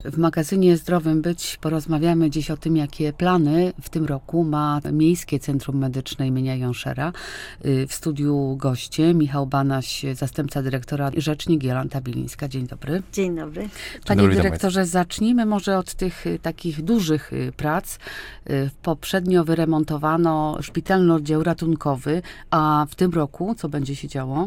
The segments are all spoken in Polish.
W magazynie Zdrowym Być porozmawiamy dziś o tym, jakie plany w tym roku ma Miejskie Centrum Medyczne imienia Jonszera. W studiu goście Michał Banaś, zastępca dyrektora, i rzecznik Jolanta Bilińska. Dzień dobry. Dzień dobry. Panie dyrektorze, zacznijmy może od tych takich dużych prac. Poprzednio wyremontowano szpitalny oddział ratunkowy, a w tym roku co będzie się działo?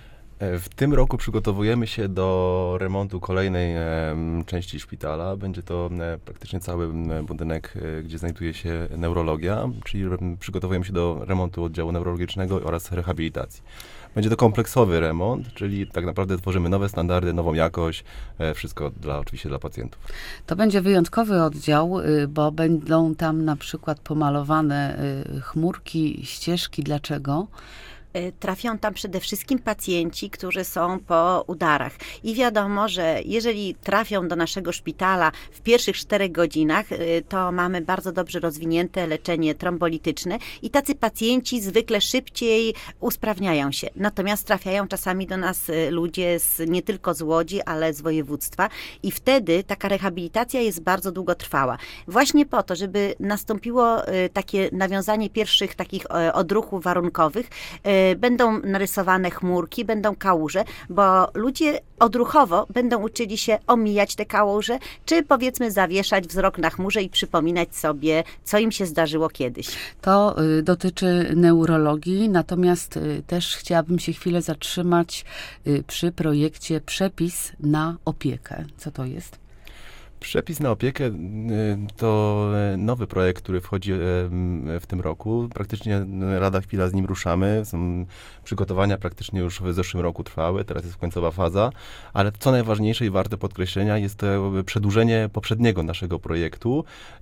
W tym roku przygotowujemy się do remontu kolejnej części szpitala. Będzie to praktycznie cały budynek, gdzie znajduje się neurologia, czyli przygotowujemy się do remontu oddziału neurologicznego oraz rehabilitacji. Będzie to kompleksowy remont, czyli tak naprawdę tworzymy nowe standardy, nową jakość, wszystko oczywiście dla pacjentów. To będzie wyjątkowy oddział, bo będą tam na przykład pomalowane chmurki, ścieżki. Dlaczego? Trafią tam przede wszystkim pacjenci, którzy są po udarach. I wiadomo, że jeżeli trafią do naszego szpitala w pierwszych 4 godzinach, to mamy bardzo dobrze rozwinięte leczenie trombolityczne i tacy pacjenci zwykle szybciej usprawniają się. Natomiast trafiają czasami do nas ludzie nie tylko z Łodzi, ale z województwa i wtedy taka rehabilitacja jest bardzo długotrwała. Właśnie po to, żeby nastąpiło takie nawiązanie pierwszych takich odruchów warunkowych, będą narysowane chmurki, będą kałuże, bo ludzie odruchowo będą uczyli się omijać te kałuże, czy powiedzmy zawieszać wzrok na chmurze i przypominać sobie, co im się zdarzyło kiedyś. To dotyczy neurologii, natomiast też chciałabym się chwilę zatrzymać przy projekcie Przepis na opiekę. Co to jest? Przepis na opiekę to nowy projekt, który wchodzi w tym roku. Praktycznie lada chwila z nim ruszamy. Są przygotowania praktycznie już w zeszłym roku trwały, teraz jest końcowa faza, ale co najważniejsze i warte podkreślenia jest to przedłużenie poprzedniego naszego projektu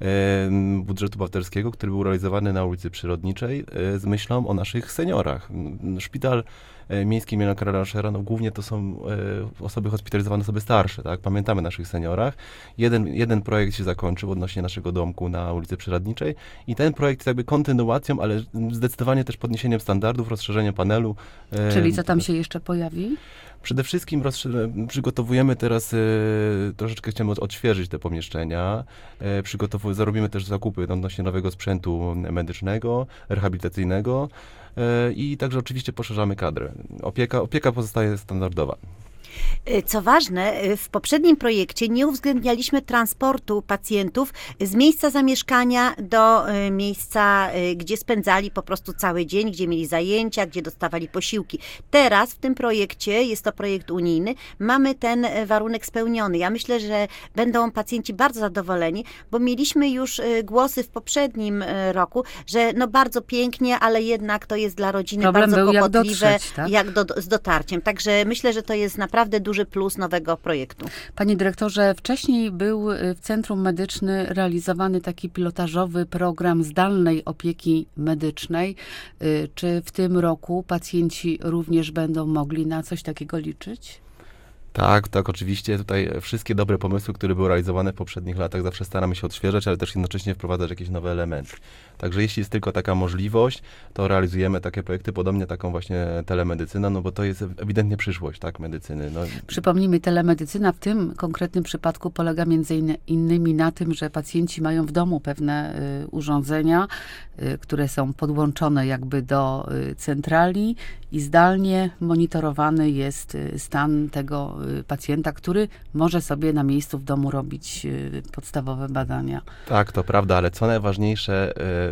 budżetu obywatelskiego, który był realizowany na ulicy Przyrodniczej z myślą o naszych seniorach. Szpital miejski imienia Karola Jonszera, głównie to są osoby hospitalizowane, osoby starsze, tak? Pamiętamy o naszych seniorach. Jeden projekt się zakończył odnośnie naszego domku na ulicy Przyrodniczej i ten projekt jest jakby kontynuacją, ale zdecydowanie też podniesieniem standardów, rozszerzeniem panelu. Czyli co tam się jeszcze pojawi? Przede wszystkim przygotowujemy teraz, troszeczkę chcemy odświeżyć te pomieszczenia. Zarobimy też zakupy odnośnie nowego sprzętu medycznego, rehabilitacyjnego i także oczywiście poszerzamy kadrę. Opieka pozostaje standardowa. Co ważne, w poprzednim projekcie nie uwzględnialiśmy transportu pacjentów z miejsca zamieszkania do miejsca, gdzie spędzali po prostu cały dzień, gdzie mieli zajęcia, gdzie dostawali posiłki. Teraz w tym projekcie, jest to projekt unijny, mamy ten warunek spełniony. Ja myślę, że będą pacjenci bardzo zadowoleni, bo mieliśmy już głosy w poprzednim roku, że no bardzo pięknie, ale jednak to jest dla rodziny Problem bardzo był, kłopotliwe, jak z dotarciem. Także myślę, że to jest naprawdę duży plus nowego projektu. Panie dyrektorze, wcześniej był w Centrum Medycznym realizowany taki pilotażowy program zdalnej opieki medycznej. Czy w tym roku pacjenci również będą mogli na coś takiego liczyć? Tak, oczywiście. Tutaj wszystkie dobre pomysły, które były realizowane w poprzednich latach, zawsze staramy się odświeżać, ale też jednocześnie wprowadzać jakieś nowe elementy. Także jeśli jest tylko taka możliwość, to realizujemy takie projekty, podobnie taką właśnie telemedycyna, bo to jest ewidentnie przyszłość, tak, medycyny. Przypomnijmy, telemedycyna w tym konkretnym przypadku polega między innymi na tym, że pacjenci mają w domu pewne urządzenia, które są podłączone jakby do centrali i zdalnie monitorowany jest stan tego pacjenta, który może sobie na miejscu w domu robić podstawowe badania. Tak, to prawda, ale co najważniejsze,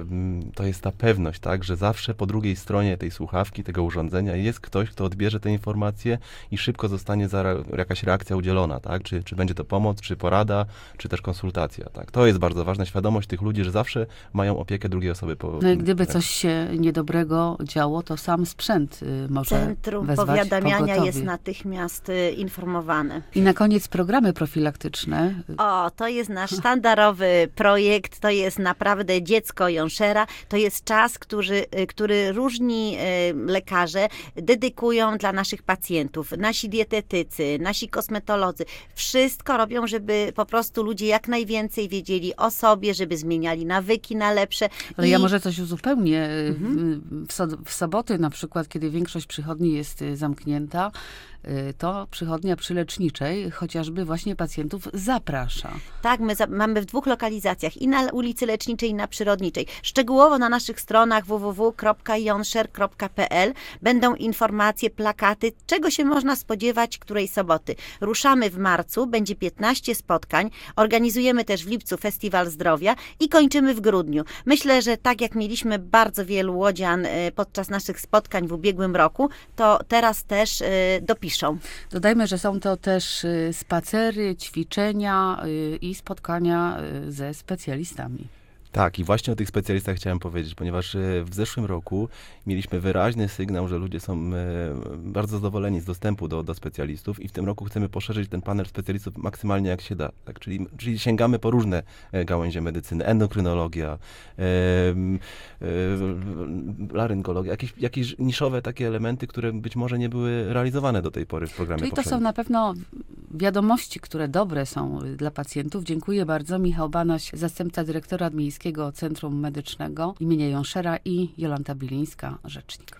to jest ta pewność, tak, że zawsze po drugiej stronie tej słuchawki, tego urządzenia jest ktoś, kto odbierze te informacje i szybko zostanie jakaś reakcja udzielona, tak, czy będzie to pomoc, czy porada, czy też konsultacja, tak. To jest bardzo ważna świadomość tych ludzi, że zawsze mają opiekę drugiej osoby. No i gdyby coś się niedobrego działo, to sam sprzęt może Centrum wezwać powiadamiania pogotowie. jest natychmiast informowane. I na koniec programy profilaktyczne. To jest nasz sztandarowy projekt, to jest naprawdę dziecko Jonszera, to jest czas, który różni lekarze dedykują dla naszych pacjentów. Nasi dietetycy, nasi kosmetolodzy, wszystko robią, żeby po prostu ludzie jak najwięcej wiedzieli o sobie, żeby zmieniali nawyki na lepsze. Ale ja może coś uzupełnię. W soboty na przykład, kiedy większość przychodni jest zamknięta, to przychodnia przy Leczniczej chociażby właśnie pacjentów zaprasza. Tak, my mamy w 2 lokalizacjach, i na ulicy Leczniczej, i na Przyrodniczej. Szczegółowo na naszych stronach www.jonshare.pl będą informacje, plakaty, czego się można spodziewać której soboty. Ruszamy w marcu, będzie 15 spotkań, organizujemy też w lipcu Festiwal Zdrowia i kończymy w grudniu. Myślę, że tak jak mieliśmy bardzo wielu łodzian podczas naszych spotkań w ubiegłym roku, to teraz też dopiszą. Dodajmy, że są to też spacery, ćwiczenia i spotkania ze specjalistami. Tak, i właśnie o tych specjalistach chciałem powiedzieć, ponieważ w zeszłym roku mieliśmy wyraźny sygnał, że ludzie są bardzo zadowoleni z dostępu do specjalistów i w tym roku chcemy poszerzyć ten panel specjalistów maksymalnie jak się da. Tak? Czyli sięgamy po różne gałęzie medycyny, endokrynologia, laryngologia, jakieś niszowe takie elementy, które być może nie były realizowane do tej pory w programie Czyli to poprzednim. są na pewno wiadomości, które dobre są dla pacjentów. Dziękuję bardzo. Michał Banaś, zastępca dyrektora Miejskiego Centrum Medycznego imienia Jonszera i Jolanta Bilińska, rzecznik.